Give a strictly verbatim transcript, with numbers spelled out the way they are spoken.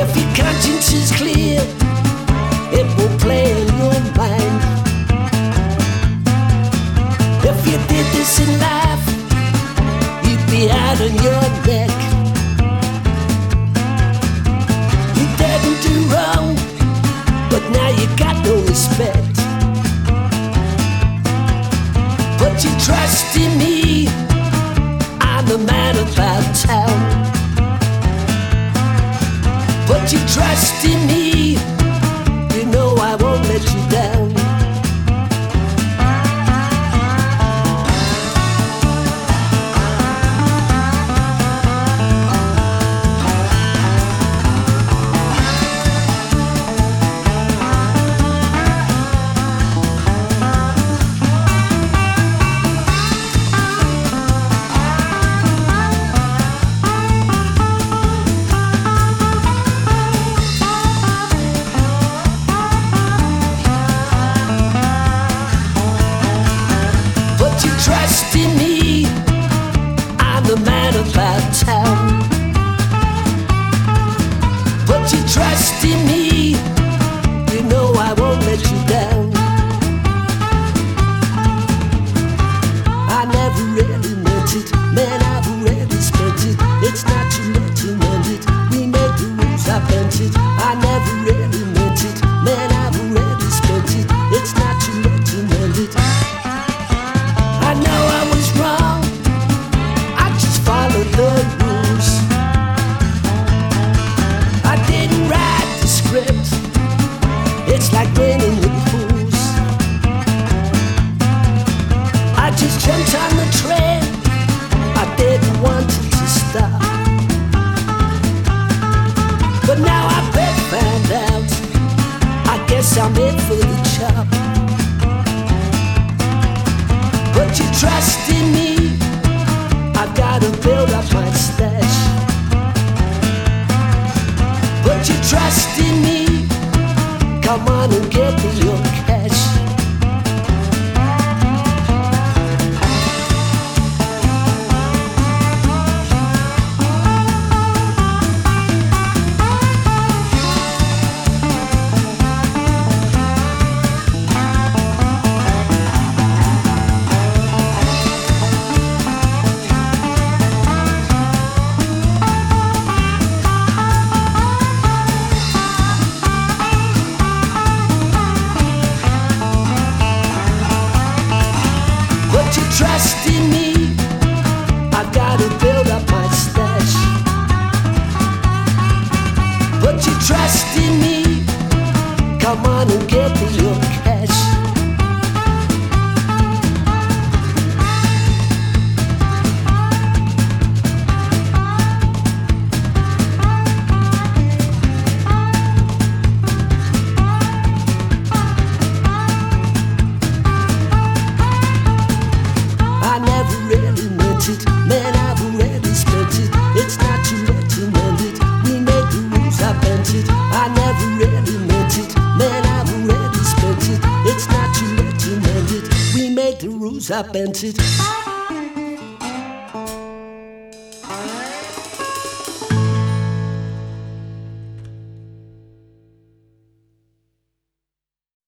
If your conscience is clear, it will play in your mind. If you did this in life, you'd be out on your neck. You didn't do wrong, but now you got no respect. But you trust in me, I'm the man about town. But you trust in me, you know I won't let you down. Trust in me, I'm the man about town. But you trust in me, you know I won't let you down. I never really meant it, man, I've already spent it. It's not too late to mend it, we made the rules, I bent it. I never really meant it, man, I've already spent it. It's not too late to mend it. I know I was wrong, I just followed the rules. I didn't write the script, it's like raining with fools. I just jumped on the train, I didn't want it to stop. But now I bet found out, I guess I'm in for the job. But you trust in me, I've gotta build up my stash. But you trust in me, come on and get me your cash. But you trust in me, I gotta build up my stash. But you trust in me, come on and get me your cash. I never really meant it, man, I've already spent it. It's not too late to mend it, we made the rules, I bent it. I never really meant it, man, I've already spent it. It's not too late to mend it, we made the rules, I bent it.